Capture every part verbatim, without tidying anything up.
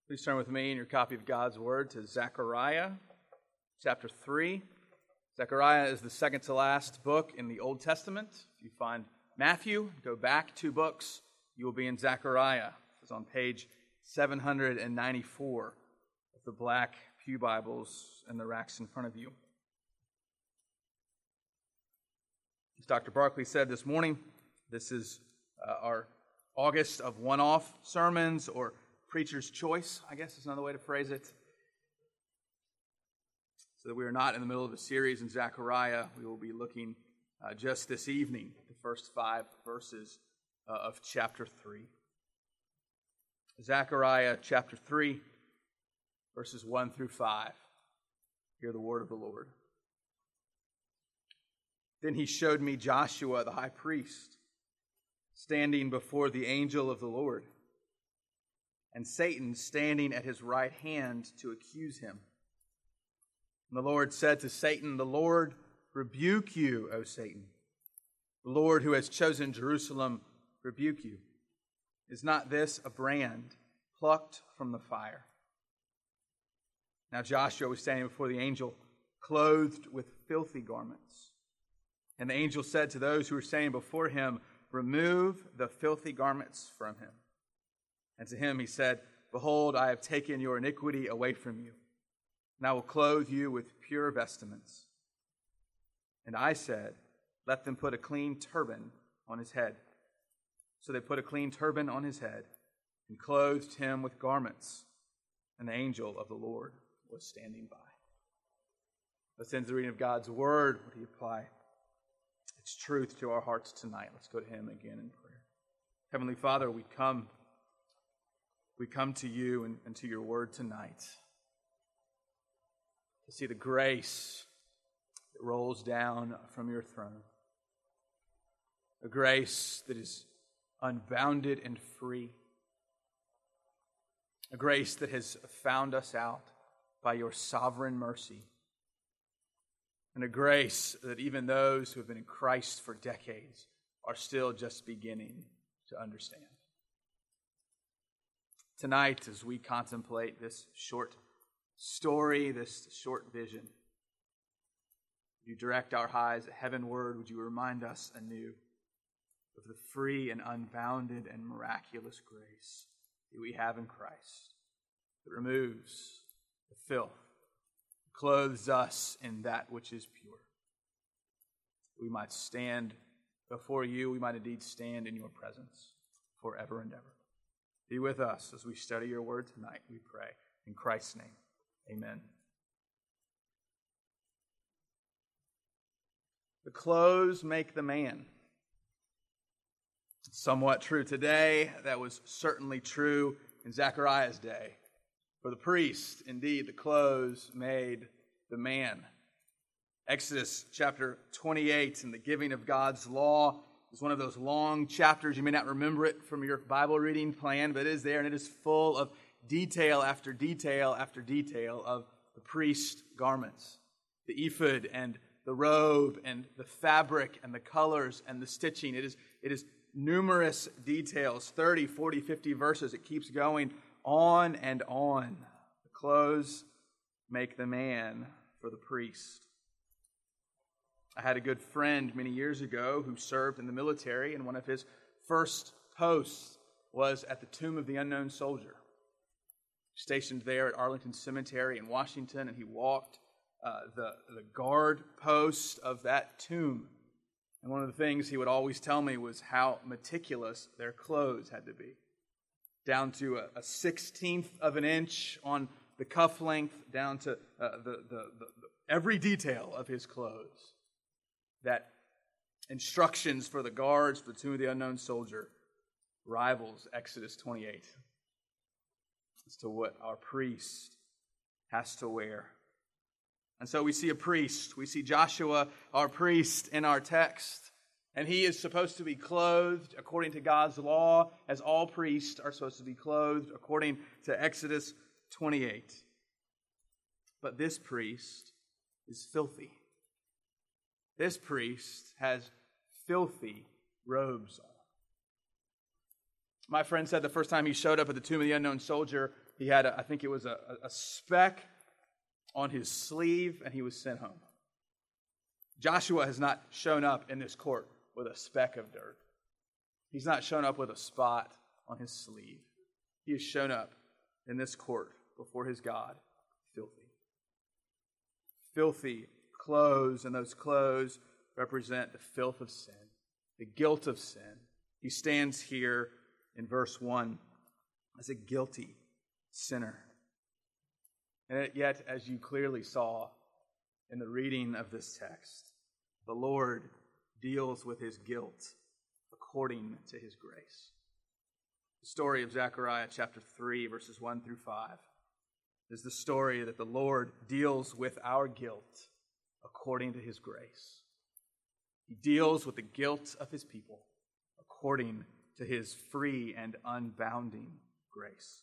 Please turn with me in your copy of God's Word to Zechariah chapter three. Zechariah is the second to last book in the Old Testament. If you find Matthew, go back two books, you will be in Zechariah. It's on page seven hundred ninety-four of the black pew Bibles in the racks in front of you. As Doctor Barkley said this morning, this is uh, our August of one-off sermons, or Preacher's Choice, I guess is another way to phrase it. So that we are not in the middle of a series in Zechariah. We will be looking uh, just this evening at the first five verses uh, of chapter three. Zechariah chapter three, verses one through five. Hear the word of the Lord. Then he showed me Joshua the high priest, standing before the angel of the Lord, and Satan standing at his right hand to accuse him. And the Lord said to Satan, "The Lord rebuke you, O Satan. The Lord who has chosen Jerusalem rebuke you. Is not this a brand plucked from the fire?" Now Joshua was standing before the angel, clothed with filthy garments. And the angel said to those who were standing before him, "Remove the filthy garments from him." And to him he said, "Behold, I have taken your iniquity away from you, and I will clothe you with pure vestments." And I said, "Let them put a clean turban on his head." So they put a clean turban on his head and clothed him with garments. And the angel of the Lord was standing by. Let's end the reading of God's word. Would he apply its truth to our hearts tonight? Let's go to him again in prayer. Heavenly Father, we come We come to you and, and to your word tonight to see the grace that rolls down from your throne. A grace that is unbounded and free. A grace that has found us out by your sovereign mercy. And a grace that even those who have been in Christ for decades are still just beginning to understand. Tonight, as we contemplate this short story, this short vision, would you direct our eyes heavenward? Would you remind us anew of the free and unbounded and miraculous grace that we have in Christ, that removes the filth, clothes us in that which is pure. We might stand before you, we might indeed stand in your presence forever and ever. Be with us as we study your word tonight, we pray. In Christ's name, amen. The clothes make the man. Somewhat true today. That was certainly true in Zechariah's day. For the priest, indeed, the clothes made the man. Exodus chapter twenty-eight and the giving of God's law is one of those long chapters. You may not remember it from your Bible reading plan, but it is there, and it is full of detail after detail after detail of the priest's garments. The ephod and the robe and the fabric and the colors and the stitching. It is, it is numerous details, thirty, forty, fifty verses. It keeps going on and on. The clothes make the man for the priest. I had a good friend many years ago who served in the military, and one of his first posts was at the Tomb of the Unknown Soldier, stationed there at Arlington Cemetery in Washington, and he walked uh, the, the guard post of that tomb. And one of the things he would always tell me was how meticulous their clothes had to be, down to a, a sixteenth of an inch on the cuff length, down to uh, the, the, the, the every detail of his clothes. That instructions for the guards for the Tomb of the Unknown Soldier rivals Exodus twenty-eight as to what our priest has to wear. And so we see a priest. We see Joshua, our priest, in our text. And he is supposed to be clothed according to God's law, as all priests are supposed to be clothed according to Exodus twenty-eight. But this priest is filthy. This priest has filthy robes on. My friend said the first time he showed up at the tomb of the unknown soldier, he had, a, I think it was a, a speck on his sleeve, and he was sent home. Joshua has not shown up in this court with a speck of dirt. He's not shown up with a spot on his sleeve. He has shown up in this court before his God, filthy. Filthy clothes, and those clothes represent the filth of sin, the guilt of sin. He stands here in verse one as a guilty sinner. And yet, as you clearly saw in the reading of this text, the Lord deals with his guilt according to his grace. The story of Zechariah chapter three, verses one through five, is the story that the Lord deals with our guilt according to his grace. He deals with the guilt of his people according to his free and unbounding grace.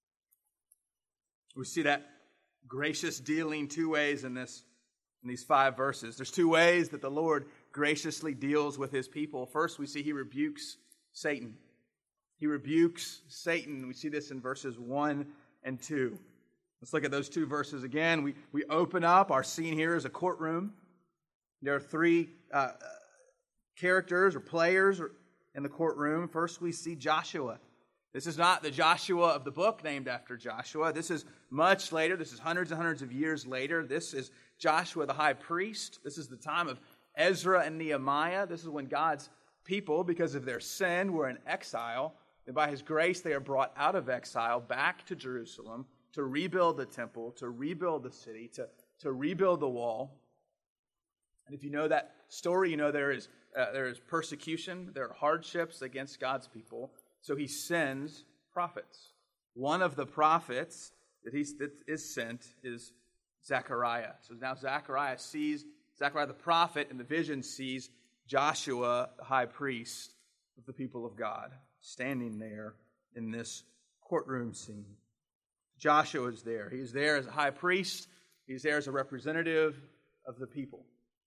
We see that gracious dealing two ways in this in these five verses. There's two ways that the Lord graciously deals with his people. First, we see he rebukes Satan. He rebukes Satan. We see this in verses one and two. Let's look at those two verses again. We, we open up. Our scene here is a courtroom. There are three uh, characters or players in the courtroom. First, we see Joshua. This is not the Joshua of the book named after Joshua. This is much later. This is hundreds and hundreds of years later. This is Joshua the high priest. This is the time of Ezra and Nehemiah. This is when God's people, because of their sin, were in exile. And by his grace, they are brought out of exile back to Jerusalem to rebuild the temple, to rebuild the city, to, to rebuild the wall. And if you know that story, you know there is uh, there is persecution, there are hardships against God's people. So he sends prophets. One of the prophets that, he's, that is sent is Zechariah. So now Zechariah sees, Zechariah the prophet in the vision sees Joshua, the high priest of the people of God, standing there in this courtroom scene. Joshua is there. He is there as a high priest. He is there as a representative of the people.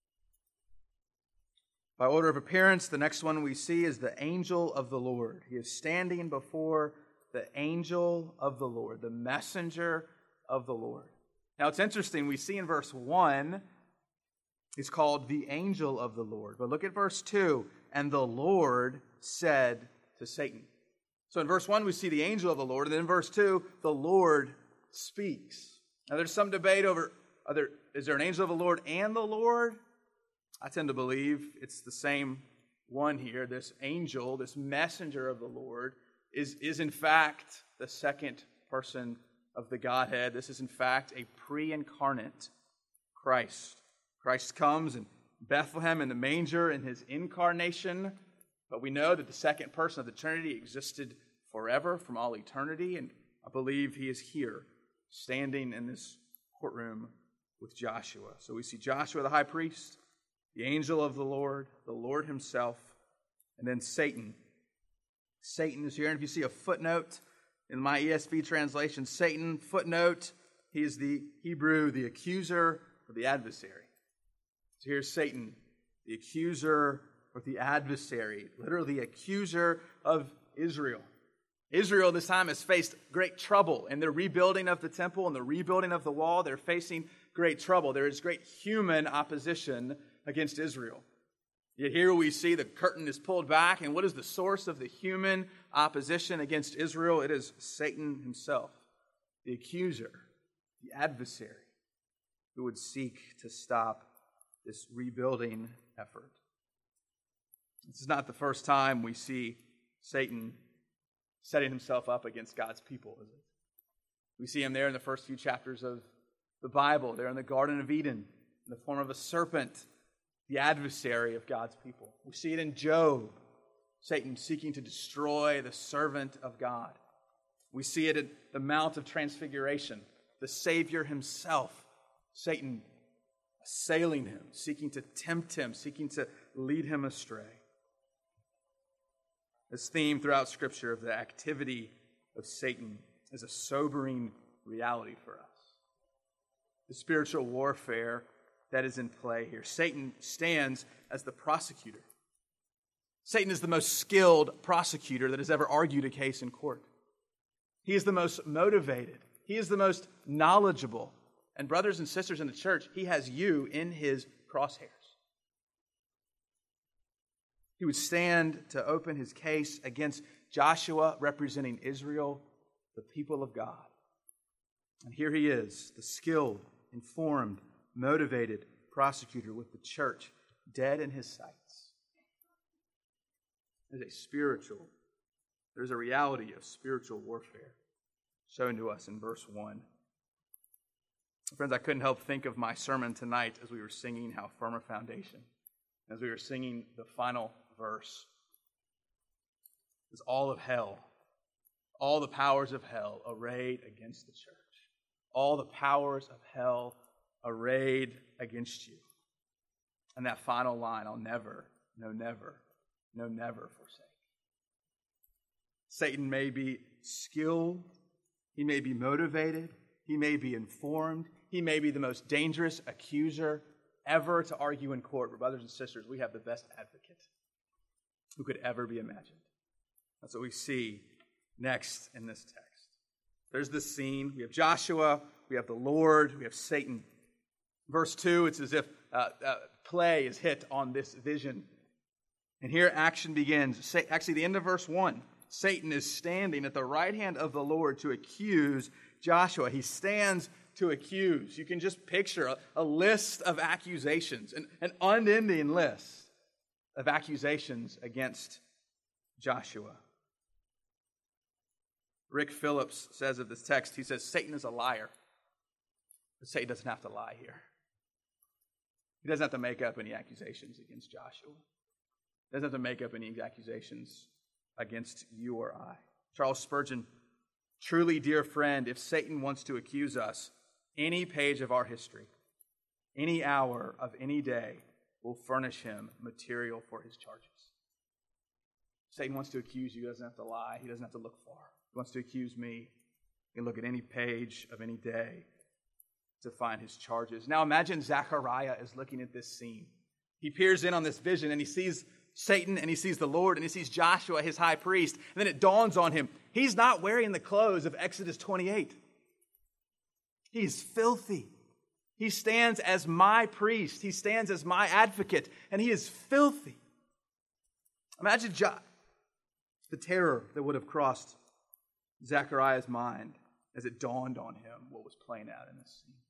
By order of appearance, the next one we see is the angel of the Lord. He is standing before the angel of the Lord, the messenger of the Lord. Now it's interesting, we see in verse one, he's called the angel of the Lord. But look at verse two, and the Lord said to Satan. So in verse one, we see the angel of the Lord, and then in verse two, the Lord speaks. Now there's some debate over, are there, is there an angel of the Lord and the Lord? I tend to believe it's the same one here. This angel, this messenger of the Lord, is, is in fact the second person of the Godhead. This is in fact a pre-incarnate Christ. Christ comes in Bethlehem in the manger in his incarnation, but we know that the second person of the Trinity existed forever, from all eternity, and I believe he is here, standing in this courtroom with Joshua. So we see Joshua the high priest, the angel of the Lord, the Lord himself, and then Satan. Satan is here, and if you see a footnote in my E S V translation, Satan, footnote, he is the Hebrew, the accuser or the adversary. So here's Satan, the accuser or the adversary, literally the accuser of Israel. Israel this time has faced great trouble in the rebuilding of the temple and the rebuilding of the wall. They're facing great trouble. There is great human opposition against Israel. Yet here we see the curtain is pulled back, and what is the source of the human opposition against Israel? It is Satan himself, the accuser, the adversary, who would seek to stop this rebuilding effort. This is not the first time we see Satan setting himself up against God's people, is it? We see him there in the first few chapters of the Bible, there in the Garden of Eden, in the form of a serpent, the adversary of God's people. We see it in Job, Satan seeking to destroy the servant of God. We see it at the Mount of Transfiguration, the Savior himself, Satan assailing him, seeking to tempt him, seeking to lead him astray. This theme throughout Scripture of the activity of Satan is a sobering reality for us. The spiritual warfare that is in play here. Satan stands as the prosecutor. Satan is the most skilled prosecutor that has ever argued a case in court. He is the most motivated. He is the most knowledgeable. And brothers and sisters in the church, he has you in his crosshairs. He would stand to open his case against Joshua, representing Israel, the people of God. And here he is, the skilled, informed, motivated prosecutor with the church dead in his sights. There's a spiritual, there's a reality of spiritual warfare shown to us in verse one. Friends, I couldn't help think of my sermon tonight as we were singing How Firm a Foundation. As we were singing the final verse. It's all of hell, all the powers of hell arrayed against the church. All the powers of hell arrayed against you. And that final line, I'll never, no never, no never forsake. Satan may be skilled, he may be motivated, he may be informed, he may be the most dangerous accuser ever to argue in court. But brothers and sisters, we have the best advocate who could ever be imagined. That's what we see next in this text. There's the scene. We have Joshua, we have the Lord, we have Satan. Verse two, it's as if uh, uh, play is hit on this vision. And here action begins. Actually, the end of verse one, Satan is standing at the right hand of the Lord to accuse Joshua. He stands to accuse. You can just picture a, a list of accusations, an, an unending list of accusations against Joshua. Rick Phillips says of this text, he says, Satan is a liar. But Satan doesn't have to lie here. He doesn't have to make up any accusations against Joshua. He doesn't have to make up any accusations against you or I. Charles Spurgeon, truly, dear friend, if Satan wants to accuse us, any page of our history, any hour of any day will furnish him material for his charges. Satan wants to accuse you. He doesn't have to lie. He doesn't have to look far. He wants to accuse me. He can look at any page of any day to find his charges. Now imagine Zechariah is looking at this scene. He peers in on this vision and he sees Satan and he sees the Lord and he sees Joshua, his high priest. And then it dawns on him, he's not wearing the clothes of Exodus twenty-eight. He's filthy. He stands as my priest. He stands as my advocate. And he is filthy. Imagine jo- the terror that would have crossed Zechariah's mind as it dawned on him what was playing out in this scene.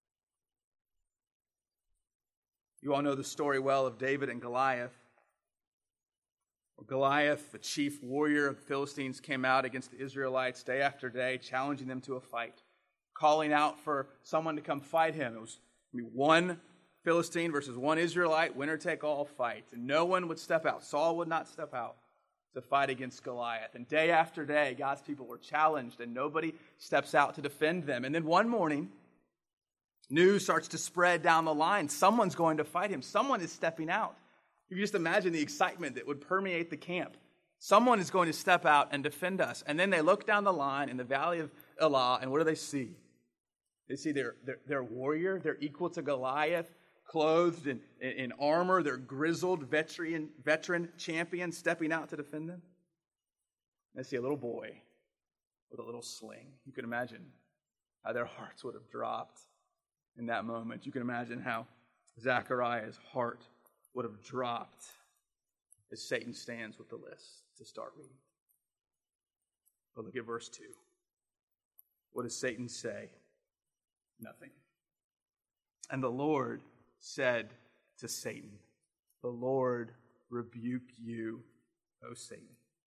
You all know the story well of David and Goliath. Goliath, the chief warrior of the Philistines, came out against the Israelites day after day, challenging them to a fight, calling out for someone to come fight him. It was going to be one Philistine versus one Israelite, winner take all fight. And no one would step out. Saul would not step out to fight against Goliath. And day after day, God's people were challenged and nobody steps out to defend them. And then one morning, news starts to spread down the line. Someone's going to fight him. Someone is stepping out. You can just imagine the excitement that would permeate the camp. Someone is going to step out and defend us. And then they look down the line in the valley of Elah, and what do they see? They see their, their, their warrior, they're equal to Goliath, clothed in, in, in armor, their grizzled veteran, veteran champion stepping out to defend them. They see a little boy with a little sling. You can imagine how their hearts would have dropped in that moment. You can imagine how Zechariah's heart would have dropped as Satan stands with the list to start reading. But look at verse two. What does Satan say? Nothing. And the Lord said to Satan, the Lord rebuke you, O Satan.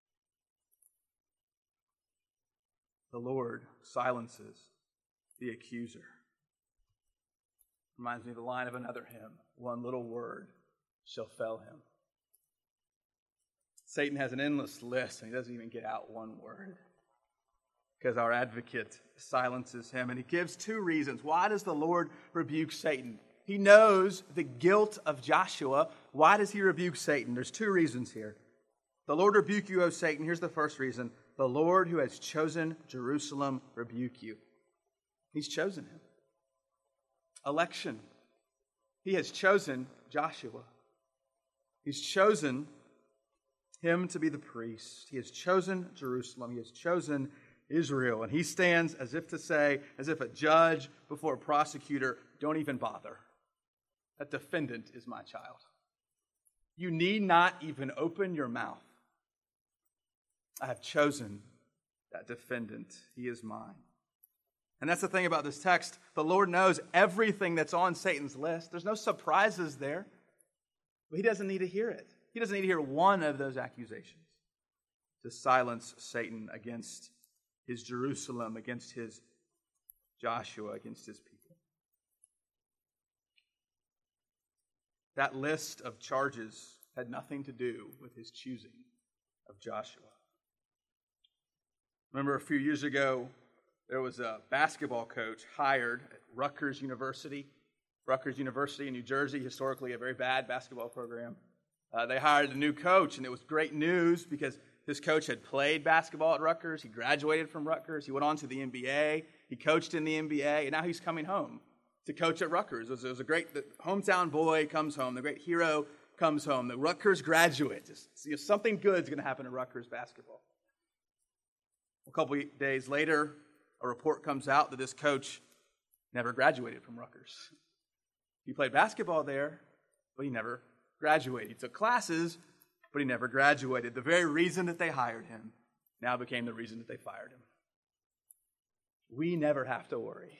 The Lord silences the accuser. Reminds me of the line of another hymn, one little word shall fell him. Satan has an endless list and he doesn't even get out one word because our advocate silences him. And he gives two reasons. Why does the Lord rebuke Satan? He knows the guilt of Joshua. Why does he rebuke Satan? There's two reasons here. The Lord rebuke you, O Satan. Here's the first reason. The Lord who has chosen Jerusalem rebuke you. He's chosen him. Election. He has chosen Joshua. He's chosen him to be the priest. He has chosen Jerusalem. He has chosen Israel. And he stands as if to say, as if a judge before a prosecutor, don't even bother. That defendant is my child. You need not even open your mouth. I have chosen that defendant. He is mine. And that's the thing about this text. The Lord knows everything that's on Satan's list. There's no surprises there. But he doesn't need to hear it. He doesn't need to hear one of those accusations to silence Satan against his Jerusalem, against his Joshua, against his people. That list of charges had nothing to do with his choosing of Joshua. Remember a few years ago, there was a basketball coach hired at Rutgers University. Rutgers University in New Jersey, historically a very bad basketball program. Uh, they hired a new coach, and it was great news because this coach had played basketball at Rutgers. He graduated from Rutgers. He went on to the N B A. He coached in the N B A, and now he's coming home to coach at Rutgers. It was, it was a great the hometown boy comes home. The great hero comes home. The Rutgers graduate. Just, you know, something good is going to happen to Rutgers basketball. A couple of days later, a report comes out that this coach never graduated from Rutgers. He played basketball there, but he never graduated. He took classes, but he never graduated. The very reason that they hired him now became the reason that they fired him. We never have to worry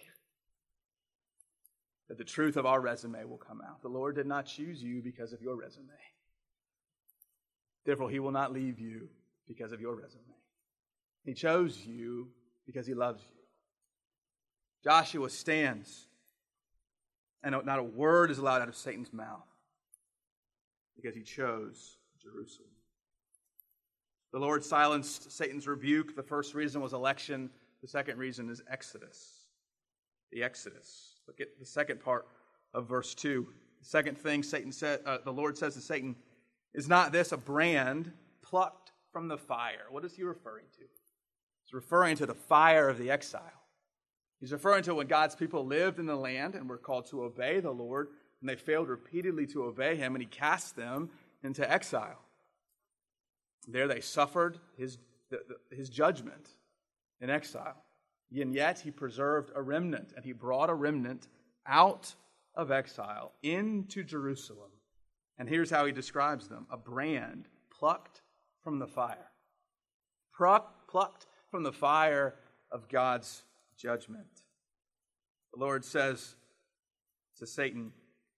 that the truth of our resume will come out. The Lord did not choose you because of your resume. Therefore, he will not leave you because of your resume. He chose you because he loves you. Joshua stands, and not a word is allowed out of Satan's mouth because he chose Jerusalem. The Lord silenced Satan's rebuke. The first reason was election. The second reason is Exodus. The Exodus. Look at the second part of verse two. The second thing Satan said, uh, the Lord says to Satan, is not this a brand plucked from the fire? What is he referring to? He's referring to the fire of the exile. He's referring to when God's people lived in the land and were called to obey the Lord, and they failed repeatedly to obey him, and he cast them into exile. There they suffered his, his judgment in exile. And yet he preserved a remnant, and he brought a remnant out of exile into Jerusalem. And here's how he describes them: a brand plucked from the fire. Plucked from the fire of God's judgment. The Lord says to Satan,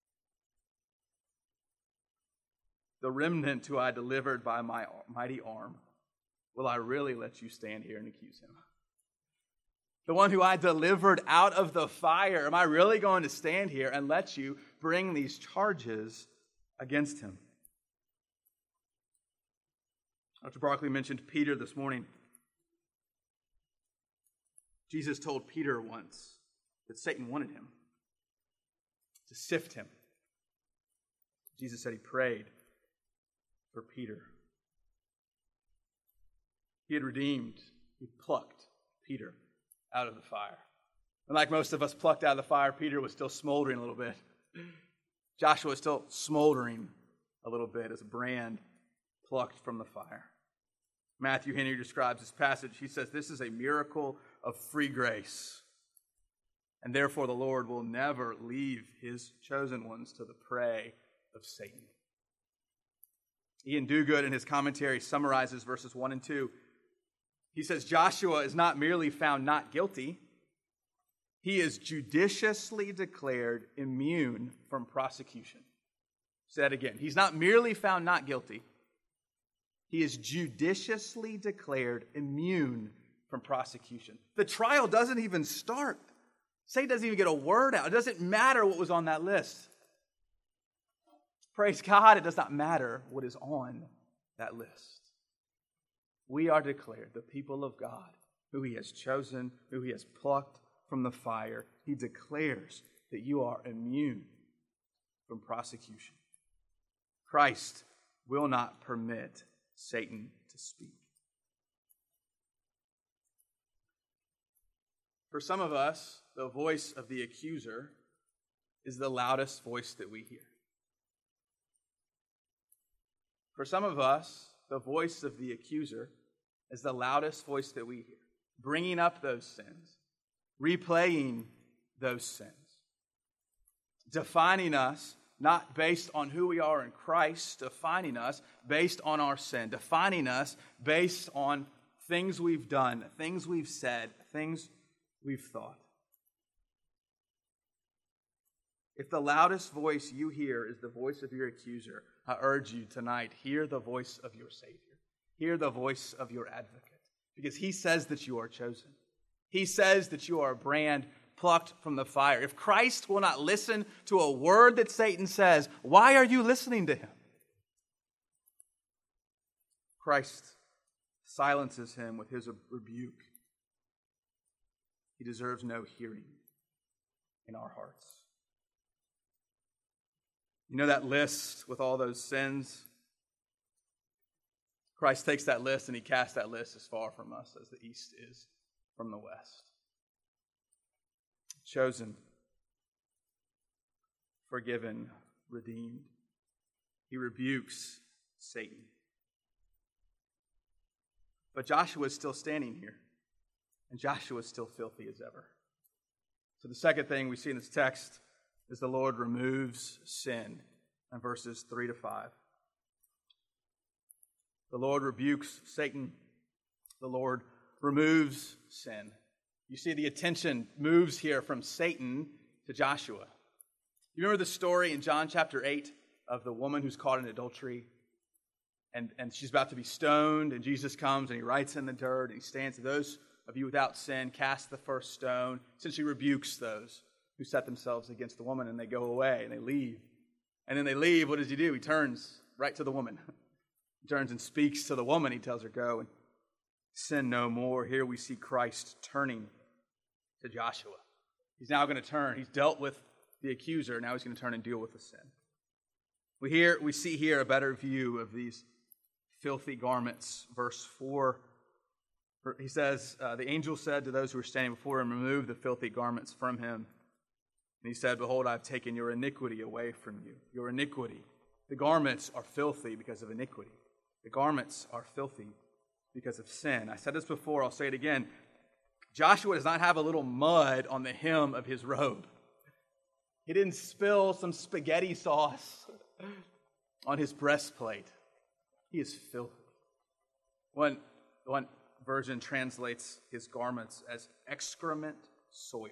the remnant who I delivered by my mighty arm, will I really let you stand here and accuse him? The one who I delivered out of the fire, am I really going to stand here and let you bring these charges against him? Doctor Barkley mentioned Peter this morning. Jesus told Peter once that Satan wanted him to sift him. Jesus said he prayed for Peter. He had redeemed, he plucked Peter out of the fire. And like most of us plucked out of the fire, Peter was still smoldering a little bit. Joshua was still smoldering a little bit as a brand plucked from the fire. Matthew Henry describes this passage. He says, this is a miracle of free grace. And therefore the Lord will never leave his chosen ones to the prey of Satan. Ian Duguid in his commentary summarizes verses one and two. He says, Joshua is not merely found not guilty. He is judiciously declared immune from prosecution. Say that again. He's not merely found not guilty. He is judiciously declared immune from prosecution. The trial doesn't even start. Satan doesn't even get a word out. It doesn't matter what was on that list. Praise God, it does not matter what is on that list. We are declared the people of God, who he has chosen, who he has plucked from the fire. He declares that you are immune from prosecution. Christ will not permit Satan to speak. For some of us, the voice of the accuser is the loudest voice that we hear. For some of us, the voice of the accuser as the loudest voice that we hear, bringing up those sins, replaying those sins, defining us not based on who we are in Christ, defining us based on our sin, defining us based on things we've done, things we've said, things we've thought. If the loudest voice you hear is the voice of your accuser, I urge you tonight, hear the voice of your Savior. Hear the voice of your advocate, because he says that you are chosen. He says that you are a brand plucked from the fire. If Christ will not listen to a word that Satan says, why are you listening to him? Christ silences him with his rebuke. He deserves no hearing in our hearts. You know that list with all those sins? Christ takes that list and he casts that list as far from us as the east is from the west. Chosen, forgiven, redeemed. He rebukes Satan. But Joshua is still standing here, and Joshua is still filthy as ever. So the second thing we see in this text is the Lord removes sin in verses three to five. The Lord rebukes Satan. The Lord removes sin. You see the attention moves here from Satan to Joshua. You remember the story in John chapter eight of the woman who's caught in adultery? And, and she's about to be stoned, and Jesus comes and he writes in the dirt, and he stands, those of you without sin, cast the first stone. Essentially rebukes those who set themselves against the woman, and they go away, and they leave. And then they leave, what does he do? He turns right to the woman. He turns and speaks to the woman. He tells her, go and sin no more. Here we see Christ turning to Joshua. He's now going to turn. He's dealt with the accuser. Now he's going to turn and deal with the sin. We hear, we see here a better view of these filthy garments. Verse four, he says, uh, the angel said to those who were standing before him, remove the filthy garments from him. And he said, behold, I've taken your iniquity away from you. Your iniquity. The garments are filthy because of iniquity. The garments are filthy because of sin. I said this before, I'll say it again. Joshua does not have a little mud on the hem of his robe. He didn't spill some spaghetti sauce on his breastplate. He is filthy. One, one version translates his garments as excrement soiled.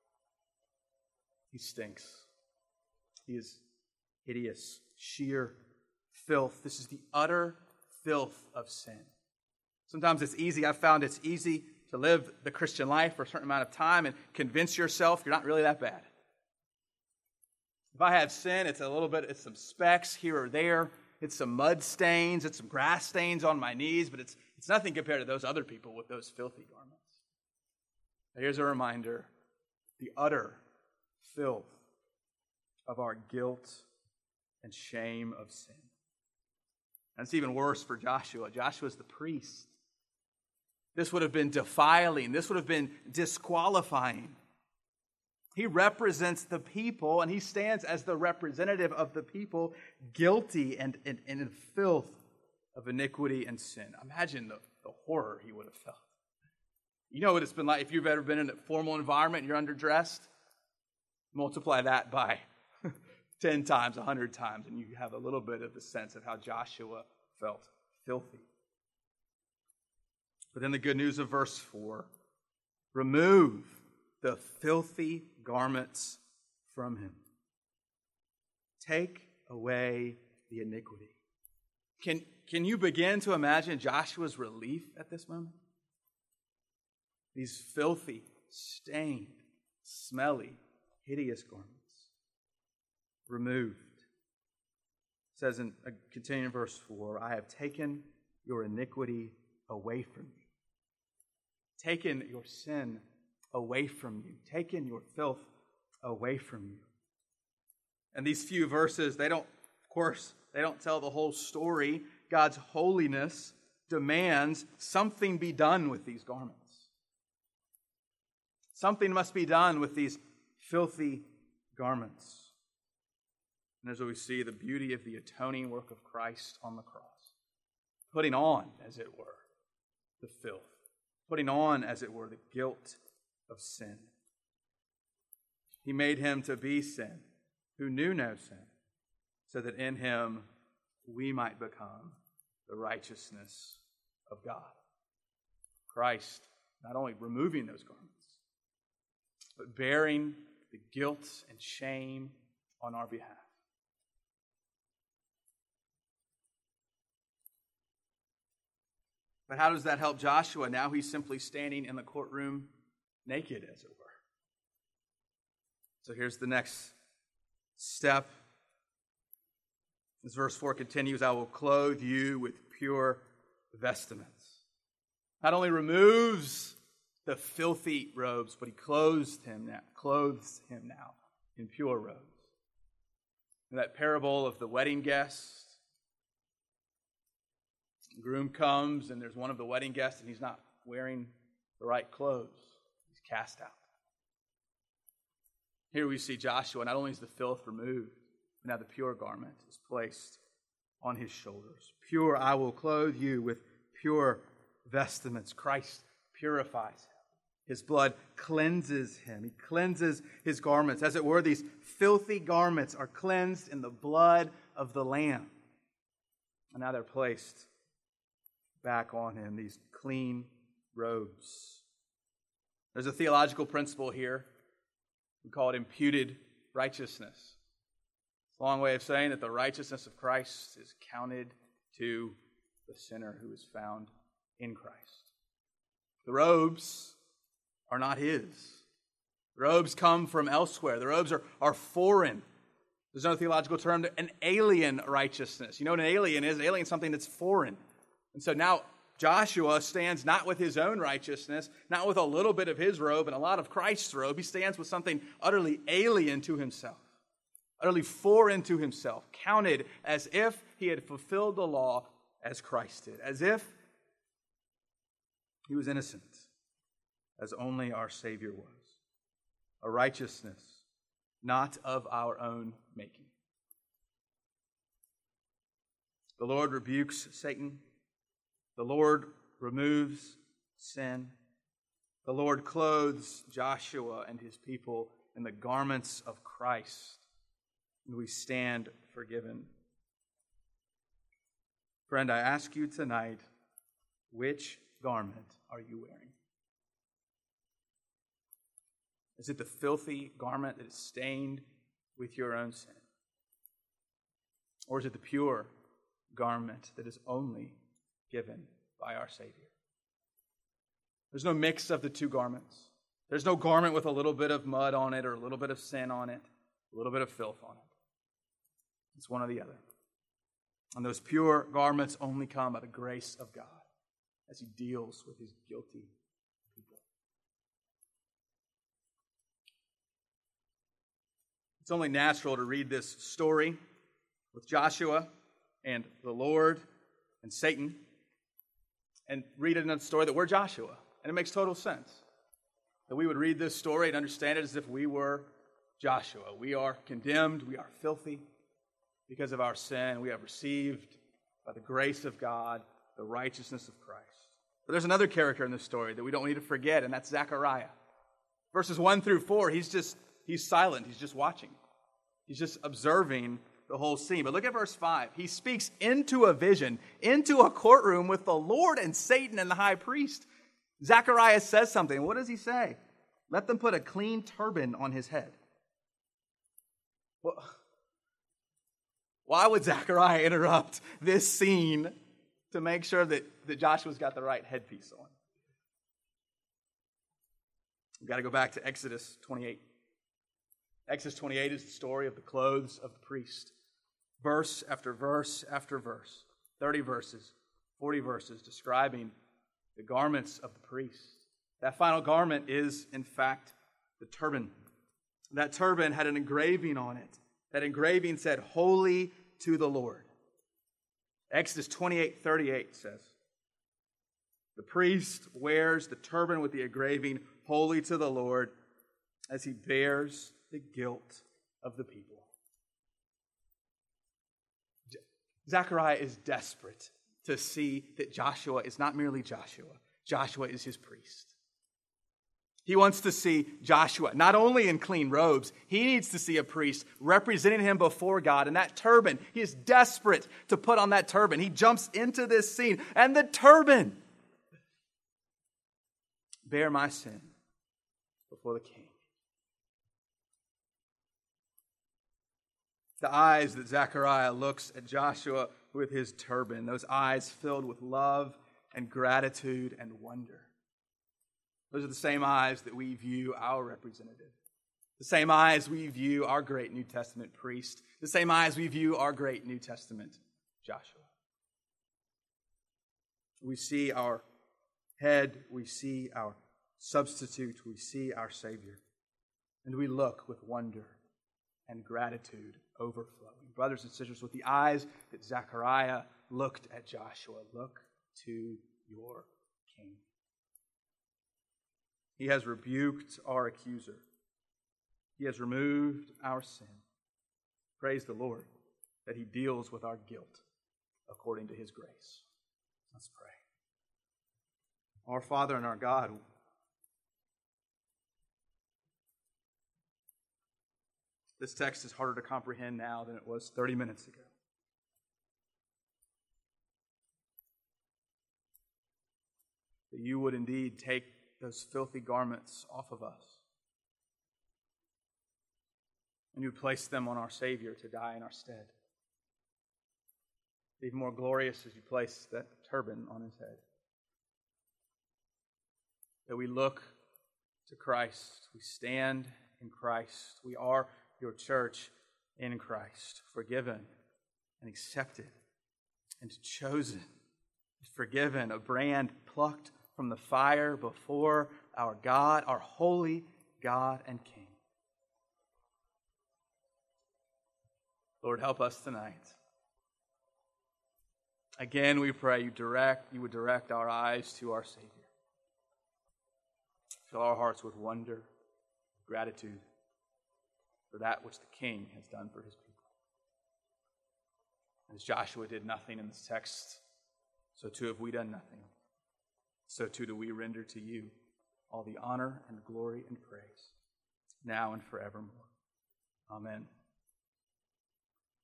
He stinks. He is hideous, sheer filth. This is the utter filth of sin. Sometimes it's easy. I've found it's easy to live the Christian life for a certain amount of time and convince yourself you're not really that bad. If I have sin, it's a little bit, it's some specks here or there. It's some mud stains. It's some grass stains on my knees. But it's, it's nothing compared to those other people with those filthy garments. Here's a reminder. The utter filth of our guilt and shame of sin. And it's even worse for Joshua. Joshua's the priest. This would have been defiling. This would have been disqualifying. He represents the people, and he stands as the representative of the people, guilty and in filth of iniquity and sin. Imagine the, the horror he would have felt. You know what it's been like if you've ever been in a formal environment and you're underdressed? Multiply that by ten times, a hundred times, and you have a little bit of the sense of how Joshua felt filthy. But then the good news of verse four, remove the filthy garments from him. Take away the iniquity. Can, can you begin to imagine Joshua's relief at this moment? These filthy, stained, smelly, hideous garments removed. It says in uh, continuing in verse four, I have taken your iniquity away from you. Taken your sin away from you. Taken your filth away from you. And these few verses, they don't, of course, they don't tell the whole story. God's holiness demands something be done with these garments. Something must be done with these filthy garments. And as we see the beauty of the atoning work of Christ on the cross. putting on, as it were, the filth, putting on, as it were, the guilt of sin. He made him to be sin, who knew no sin, so that in him we might become the righteousness of God. Christ not only removing those garments, but bearing the guilt and shame on our behalf. But how does that help Joshua? Now he's simply standing in the courtroom naked, as it were. So here's the next step. As verse four continues, I will clothe you with pure vestments. Not only removes the filthy robes, but he clothes him now, clothes him now in pure robes. In that parable of the wedding guests, the groom comes and there's one of the wedding guests and he's not wearing the right clothes. He's cast out. Here we see Joshua, not only is the filth removed, but now the pure garment is placed on his shoulders. Pure, I will clothe you with pure vestments. Christ purifies him. His blood cleanses him. He cleanses his garments. As it were, these filthy garments are cleansed in the blood of the Lamb. And now they're placed back on him, these clean robes. There's a theological principle here. We call it imputed righteousness. It's a long way of saying that the righteousness of Christ is counted to the sinner who is found in Christ. The robes are not his. The robes come from elsewhere. The robes are, are foreign. There's another theological term, an alien righteousness. You know what an alien is? An alien is something that's foreign. And so now Joshua stands not with his own righteousness, not with a little bit of his robe and a lot of Christ's robe. He stands with something utterly alien to himself, utterly foreign to himself, counted as if he had fulfilled the law as Christ did, as if he was innocent, as only our Savior was. A righteousness not of our own making. The Lord rebukes Satan. The Lord removes sin. The Lord clothes Joshua and his people in the garments of Christ, and we stand forgiven. Friend, I ask you tonight, which garment are you wearing? Is it the filthy garment that is stained with your own sin? Or is it the pure garment that is only given by our Savior? There's no mix of the two garments. There's no garment with a little bit of mud on it or a little bit of sin on it, a little bit of filth on it. It's one or the other. And those pure garments only come by the grace of God as He deals with His guilty people. It's only natural to read this story with Joshua and the Lord and Satan and read it in a story that we're Joshua. And it makes total sense that we would read this story and understand it as if we were Joshua. We are condemned. We are filthy because of our sin. We have received, by the grace of God, the righteousness of Christ. But there's another character in this story that we don't need to forget, and that's Zechariah. Verses one through four, he's just, he's silent. He's just watching. He's just observing the whole scene. But look at verse five. He speaks into a vision, into a courtroom with the Lord and Satan and the high priest. Zechariah says something. What does he say? Let them put a clean turban on his head. Well, why would Zechariah interrupt this scene to make sure that, that Joshua's got the right headpiece on? We've got to go back to Exodus twenty-eight. Exodus twenty-eight is the story of the clothes of the priest. Verse after verse after verse, thirty verses, forty verses, describing the garments of the priest. That final garment is, in fact, the turban. That turban had an engraving on it. That engraving said, "Holy to the Lord." Exodus twenty-eight thirty-eight says, the priest wears the turban with the engraving, "Holy to the Lord," as he bears the guilt of the people. Zechariah is desperate to see that Joshua is not merely Joshua. Joshua is his priest. He wants to see Joshua not only in clean robes, he needs to see a priest representing him before God. And that turban, he is desperate to put on that turban. He jumps into this scene, and the turban, bear my sin before the king. The eyes that Zechariah looks at Joshua with his turban, those eyes filled with love and gratitude and wonder. Those are the same eyes that we view our representative. The same eyes we view our great New Testament priest. The same eyes we view our great New Testament Joshua. We see our head, we see our substitute, we see our Savior. And we look with wonder and gratitude overflowing. Brothers and sisters, with the eyes that Zechariah looked at Joshua, look to your King. He has rebuked our accuser. He has removed our sin. Praise the Lord that he deals with our guilt according to his grace. Let's pray. Our Father and our God, this text is harder to comprehend now than it was thirty minutes ago. That you would indeed take those filthy garments off of us, and you place them on our Savior to die in our stead. Even more glorious as you place that turban on his head. That we look to Christ, we stand in Christ, we are your church in Christ, forgiven and accepted and chosen, forgiven, a brand plucked from the fire before our God, our holy God and King. Lord, help us tonight. Again, we pray you direct, you would direct our eyes to our Savior. Fill our hearts with wonder, gratitude for that which the King has done for his people. As Joshua did nothing in this text, so too have we done nothing. So too do we render to you all the honor and glory and praise, now and forevermore. Amen.